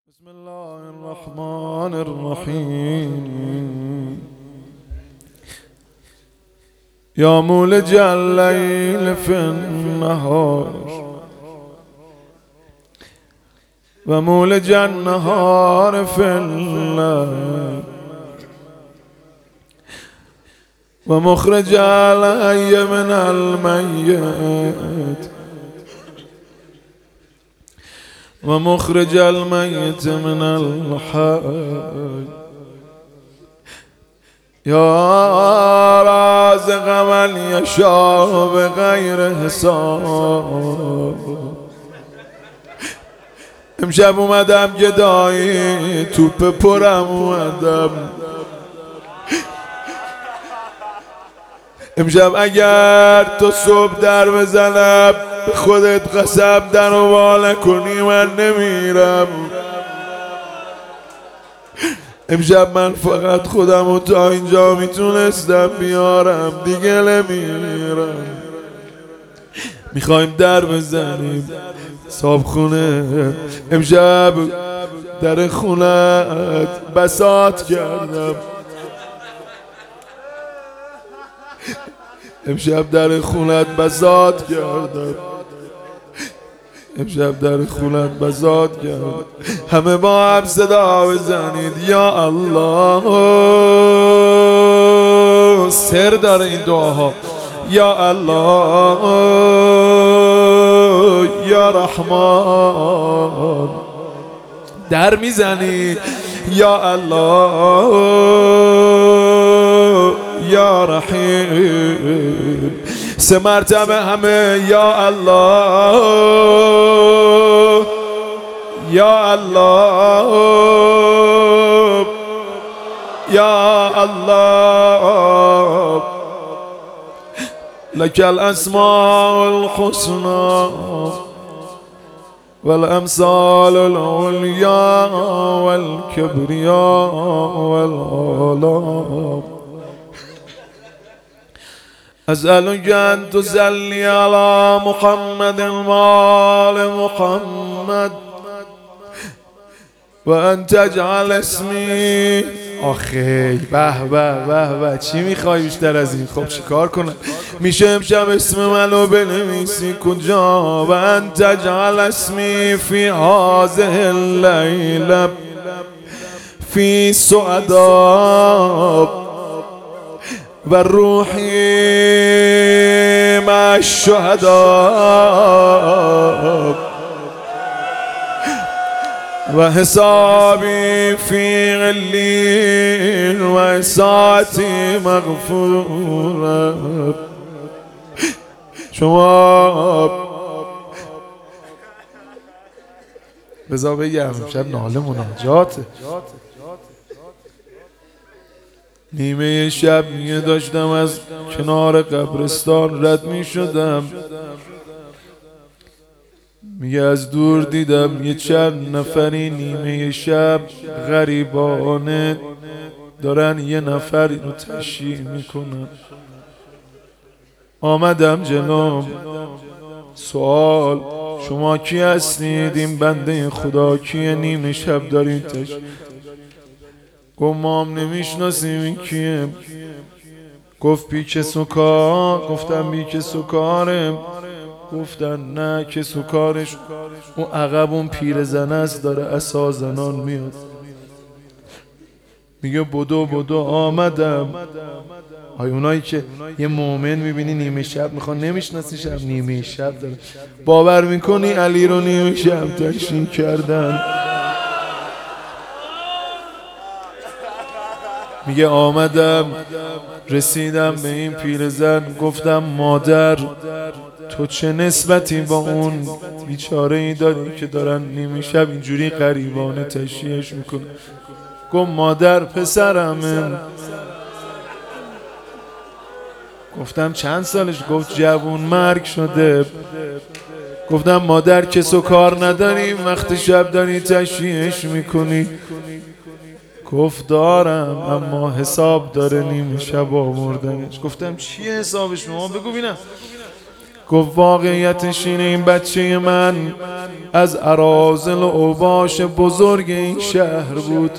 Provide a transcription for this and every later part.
بسم الله الرحمن الرحيم يا مولج الليل في النهار ومولج النهار في الليل ومخرج الحي من الميت ومخرج الميت من الحي يا رازق من يشاء بغير حساب. امشب اومدم گدایی توپ پرم اومدم. امشب اگر تو صبح در بزنم به خودت قسم در و وا نکنی من نمیرم. امشب من فقط خودم و تا اینجا میتونستم بیارم دیگه نمیرم. میخوایم در بزنیم صاحب خونه. امشب در خونت بساط کردم. امشب در خونت بساط کردم. امشب در خونت بساط کردم. همه با هم صدا بزنید یا الله. سر داره این دعاها. یا الله یا رحمان. در میزنی یا الله یا رحیم. سه مرتبه همه یا الله یا الله یا الله. لك الاسماء الحسنى والامثال العليا والكبرياء والآلاء. أسألك أن تصلي على محمد وآل محمد وأن تجعل اسمي. آخی به به به به چی میخوای بیشتر از این؟ خب چی کار کنم؟ میشه امشب اسم منو بنویسی کجا؟ و ان تجعل اسمی فی هذه اللیله فی سعدا و روحی مع الشهدا و حسابی فی غلین و ساعتی مغفورة. شما بذار بگم شب ناله مناجاته. نیمه شب میگه داشتم از کنار قبرستان رد می شدم. میگه از دور دیدم یه چند نفری نیمه شب غریبانه دارن یه نفری رو تشییع میکنن. آمدم جلوم. سوال شما کی هستید؟ این بنده خدا کیه نیمه شب دارین تشییع؟ گفت ما هم نمیشناسیم این کیه. گفت پیک سوکار. گفتم پیک سوکاره. گفتن نه که سوکارش اون عقب اون پیرزنه است داره عصا زنان میاد. میگه بدو بدو آمدم. های اونایی که یه مومن میبینی نیمه شب میخوان نمیشناسی شب نیمه شب داره. باور میکنی علی رو نیمه شب تشییع کردن. میگه آمدم رسیدم به این پیرزن. گفتم مادر تو چه نسبتی با اون بیچاره ای داری که دارن نیمه شب اینجوری غریبانه تشییعش میکنه؟ گفت مادر پسرمه. گفتم چند سالش؟ گفت جوون مرگ شده. گفتم مادر کس و کار نداریم وقت شب داری تشییعش میکنی؟ گفت دارم اما حساب داره نیمه شب آوردنش. گفتم چیه حسابش؟ ما بگو بینم. گفت واقعیتش اینه این بچه من از اراذل و اوباش بزرگ این شهر بود.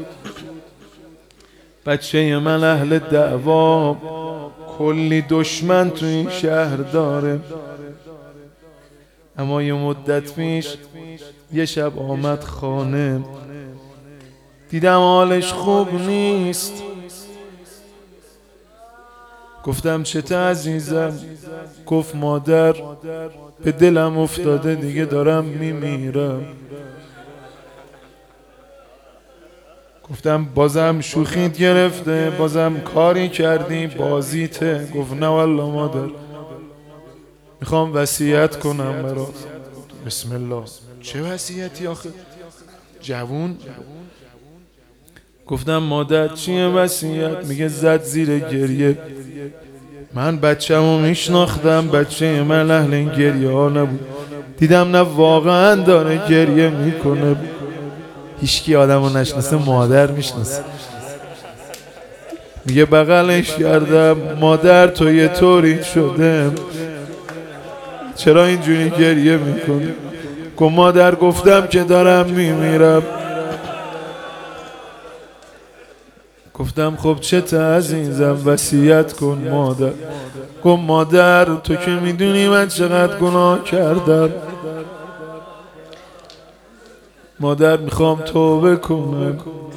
بچه من اهل دعوا، کلی دشمن تو این شهر داره. اما یه مدت پیش یه شب آمد خانه، دیدم حالش خوب نیست. گفتم چته عزیزم؟ گفت مادر به دلم افتاده دیگه دارم میمیرم. گفتم بازم شوخیت گرفته؟ بازم کاری کردی؟ بازیته؟ گفت نه والله مادر، میخوام وصیت کنم برات. بسم الله، چه وصیتی آخه جوون؟ گفتم مادر چیه وصیت؟ میگه زد زیر گریه. من بچه‌مو میشناختم، بچه من اهل این گریه ها نبود. دیدم نه واقعا داره گریه میکنه. هیچکی آدمو نشناسه، مادر میشناسه. میگه بغلش کردم، مادر تو یه طوری شده، چرا اینجوری گریه میکنی؟ گفت مادر گفتم که دارم میمیرم. گفتم خب چته عزیزم وصیت کن مادر. گفت مادر تو که میدونی من چقدر گناه کردم، مادر میخوام توبه کنم.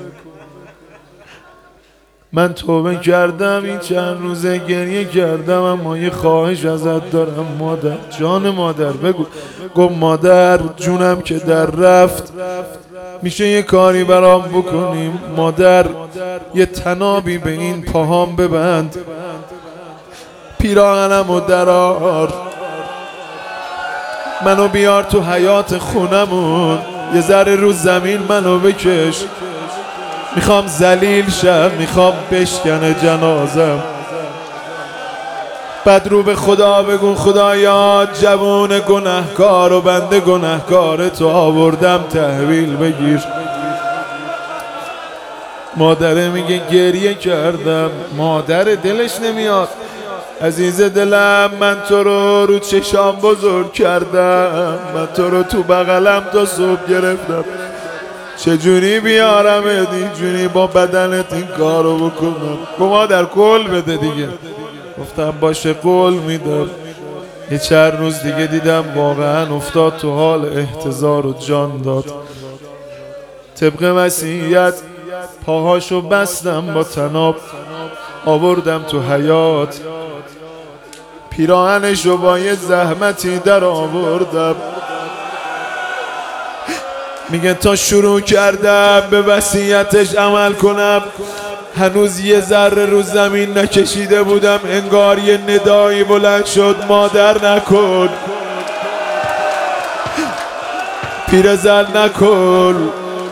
من توبه کردم، این چند روزه گریه کردم، اما یه خواهش ازت دارم مادر. جان مادر بگو. گفت مادر جونم که در رفت، میشه یه کاری برام بکنیم؟ مادر یه تنابی به این پاهام ببند، پیراهنمو درار، منو بیار تو حیاط خونمون، یه ذره رو زمین منو بکش، میخوام ذلیل شم، میخوام بشکنه جنازم. بعد رو به خدا بگو خدایا جوون گناهکار و بنده گناهکار تو آوردم تحویل بگیر. مادره میگه گریه کردم. مادر دلش نمیاد. عزیز دلم من تو رو چشام بزرگ کردم، من تو رو تو بغلم تا صبح گرفتم، چجوری بیارم اینجوری با بدنت این کارو بکنم؟ گفت مادر قول بده دیگه. گفتم باشه قول میدم. یه چند روز دیگه دیدم واقعا افتاد تو حال احتضار و جان داد. طبق وصیت پاهاشو بستم با تناب، آوردم تو حیاط، پیراهنشو با یه زحمتی در آوردم. میگه تا شروع کردم به وصیتش عمل کنم، هنوز یه ذره رو زمین نکشیده بودم، انگار یه ندایی بلند شد مادر نکن، پیرزن نکن،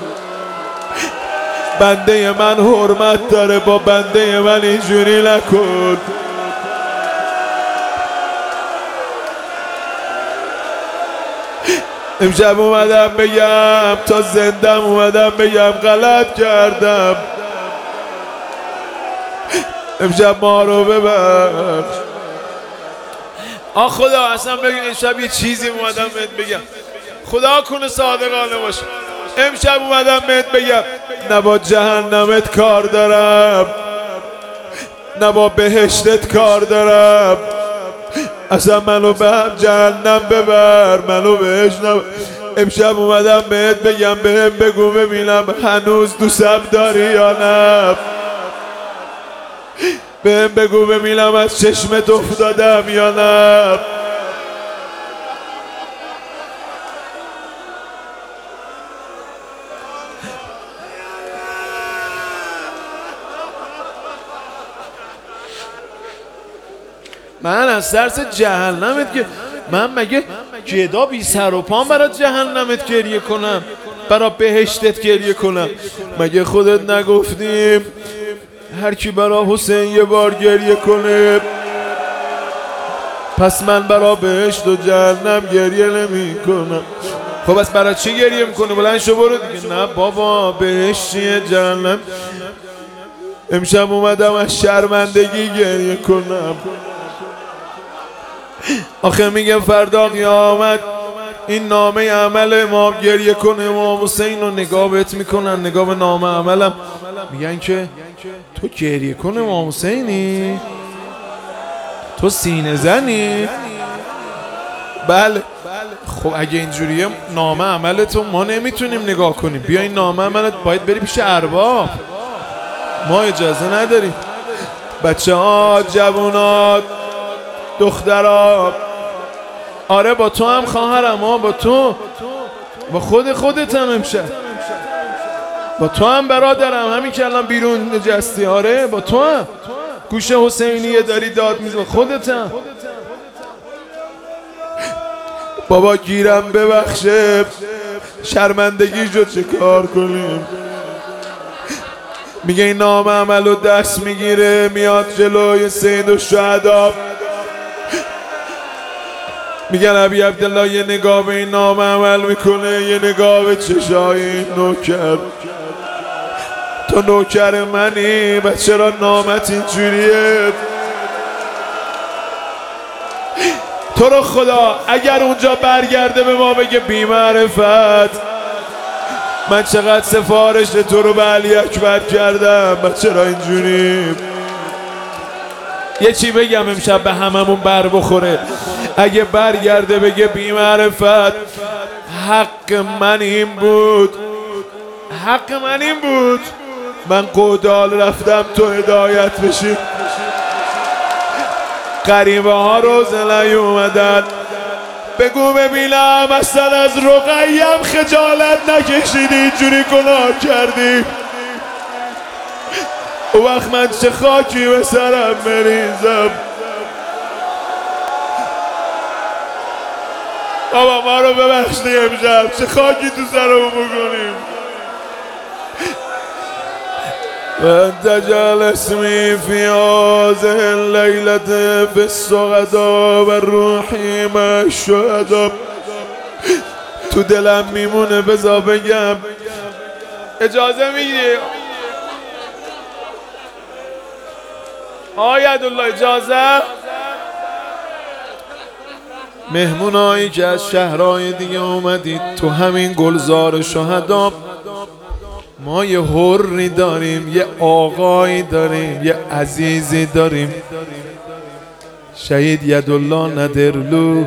بنده من حرمت داره، با بنده من اینجوری نکن. امشب اومدم بگم، تا زندم اومدم بگم غلط کردم، امشب ما رو ببخش. خدا اصلا بگم امشب یه چیزی اومدم بهت بگم، خدا کنه صادقانه باشه. امشب اومدم بهت بگم نه با جهنمت کار دارم، نه با بهشتت کار دارم، اصلا منو به هم جهنم ببر، منو بهش نبر. امشب اومدم بهت بگم، بهم بگو ببینم هنوز دوستم داری یا نه، بهم بگو ببینم از چشمت افتادم یا نه. من از ترس جهنمت که من مگه گدا بی سر و پام برای جهنمت گریه کنم، برای بهشتت گریه کنم؟ مگه خودت نگفتیم هر کی برای حسین یه بار گریه کنه پس من برای بهشت و جهنم گریه نمی کنم؟ خب بس برای چی گریه میکنه؟ بلند شو برو دیگه. نه بابا بهشت چیه جهنم؟ امشب اومدم از شرمندگی گریه کنم. آخه میگه فردا قیامت این نامه عمل امام گریه کنه، امام حسین رو نگاه بهت میکنن، نگاه به نامه عملم، میگن که تو گریه کنه امام حسینی؟ تو سینه زنی؟ بله. خب اگه اینجوریه نامه عملتو ما نمیتونیم نگاه کنیم، بیا این نامه عملت باید بری پیش ارباب، ما اجازه نداریم. بچه ها، جوونات، دخترها، آره با تو هم خواهرم ها، با تو، با خودت هم امشب، با تو هم برادرم، همین که الان بیرون نجستی، آره با تو هم گوشه حسینیه داری داد میزن، خودت هم. بابا گیرم ببخشه، شرمندگی شد چه کار کنیم؟ میگه این نام عمل رو دست میگیره، میاد جلوی سید الشهدا، میگن ابی عبدالله یه نگاه به این نام عمل میکنه، یه نگاه به چشای این نوکر. تو نوکر منی و چرا نامت اینجوریه؟ تو رو خدا اگر اونجا برگرده به ما بگه بی معرفت، من چقدر سفارش تو رو به علی اکبر کردم و چرا اینجوری؟ یه چی بگم امشب به هممون بر بخوره، اگه برگرده بگه بی معرفت حق من این بود، حق من این بود، من قودال رفتم تو هدایت بشی. غریبه ها روزه اومدن، بگو ببینم اصلا از رقیم خجالت نکشیدی، اینجوری گناه کردی؟ او وقت من چه خاکی به سرم بریزم؟ بابا ما رو ببخشی امشب، چه خاکی تو سرمون بکنیم؟ وانت جالسني في هذه الليلة في السعداء والروح مع الشهداء. تو دلم میمونه بذار بگم، اجازه میگیری آیدالله؟ اجازه؟ مهمونایی که از شهرهای دیگه اومدید تو همین گلزار شهدا، ما یه حری داریم، یه آقایی داریم، یه عزیزی داریم، شهید یدالله ندرلو.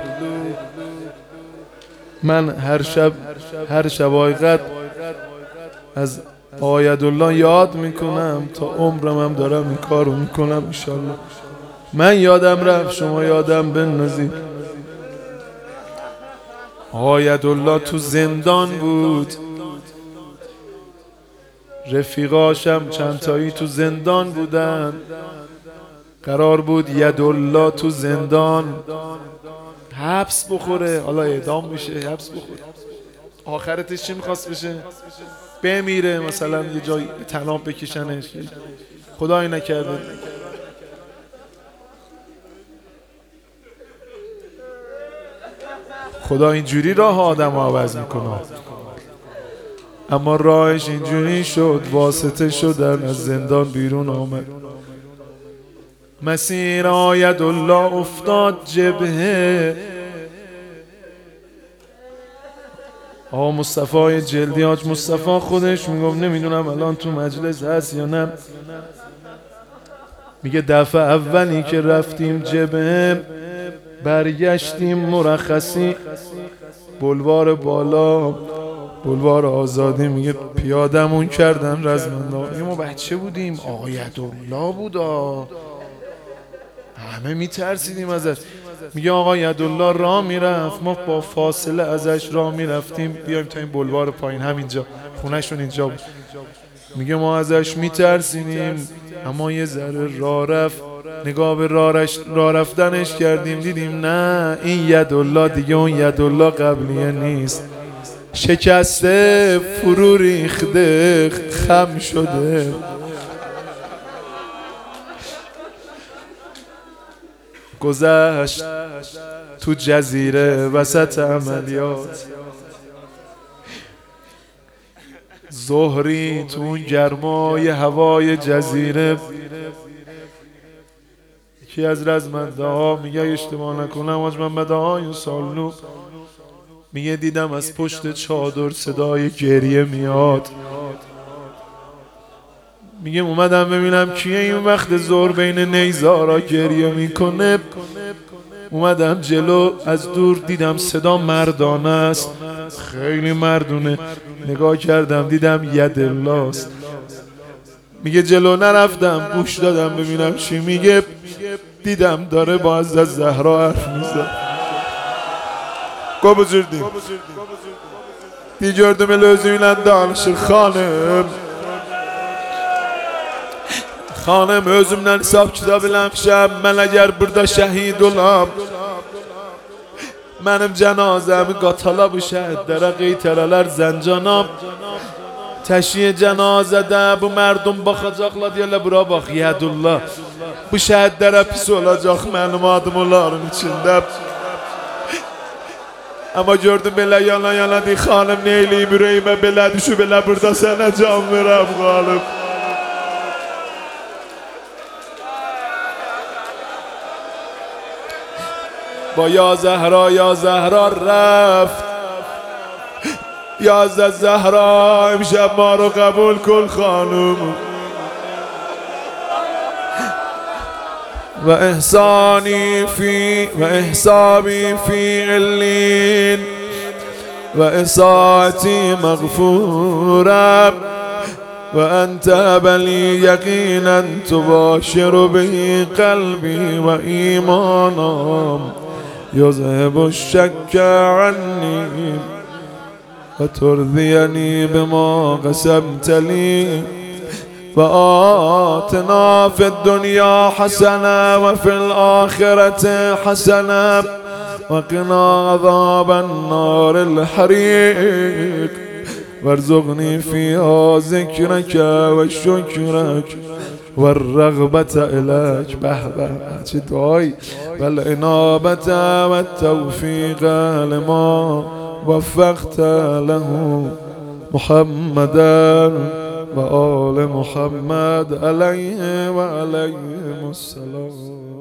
من هر شب حقیقت از آیدالله یاد میکنم، تا عمرم هم دارم این کارو میکنم انشالله. من یادم رفت، شما یادم بندازید. آیدالله تو زندان بود، رفیقاشم چند تایی تو زندان بودن، قرار بود یدالله تو زندان حبس بخوره، حالا اعدام میشه، حبس بخوره، آخرتش چی میخواست بشه؟ بمیره، مثلا یه جای طناب بکشنش، خدای نکرده. خدا اینجوری راه آدم عوض میکنه، اما راهش اینجوری شد، واسطه شدن از زندان بیرون آمد. مسیر آیدالله افتاد جبهه. آقا مصطفی جلدی، حاج مصطفی خودش میگم، نمیدونم الان تو مجلس هست یا نه، میگه دفعه اولی که رفتیم جبهه برگشتیم مرخصی بلوار بالا، بلوار آزادی، میگه پیادمون کردن رزمنده. ما بچه بودیم، آیدالله بودا، همه میترسیدیم ازش. میگه آقا یدالله راه میرفت، ما با فاصله ازش راه میرفتیم بیایم تا این بلوار پایین، همینجا خونهشون اینجا بود. میگه ما ازش میترسیدیم، اما یه ذره راه رفت، نگاه به راه رفتنش کردیم، دیدیم نه این یدالله دیگه اون یدالله قبلیه نیست، شکسته، فرو ریخته، خم شده. گذشت تو جزیره وسط عملیات، ظهری تو اون گرمای هوای جزیره یکی از رزمنده ها میگه اشتباه نکنم حاج محمد آقای سالو میگه دیدم از پشت چادر صدای گریه میاد. میگه اومدم ببینم کیه این وقت ظهر بین نیزارا گریه میکنه. اومدم جلو، از دور دیدم صدا مردانه است، خیلی مردونه. نگاه کردم دیدم ید الله است. میگه جلو نرفتم گوش دادم ببینم چی میگه. دیدم داره با حضرت زهرا حرف میزنه. Go buzurdum. Bir gördüm el özüyle danışır hanım. Hanım özümden hesap kitab eləmişəm. Mən əgər burada şəhid olam, mənim cənazəmi qatala bu şəhidlərə qeytərələr Zəncanam. Təşiyə cənazədə bu mərdum baxacaqlar deyərlər bura bax Yədullah. Bu şəhidlərə pis olacaq mənim adım onların içində. Ama gördüm belə yana yana deyir xanım neyliyim ürəyimə belə düşüb elə burada sənə can verəm qalıb. با یا زهرا رفت. یا زهرا امشب ما رو قبول کن خانم. و احسانی فی و احسابی فی علین و اصاعتی مغفورم و انت بلی یقینا تباشر به قلبی و ایمانم یذهب الشک عنی و ترضینی بما قسمت لی و آتنا فی الدنیا حسنه و فی الآخرة حسنه و قنا عذاب النار الحریق وارزقنی فیها ذکرک و شکرک و الرغبت الیک. به به چه دعایی. و الانابت و التوفیق لما وفقت له محمدا و آل محمد علیه و علیهم السلام.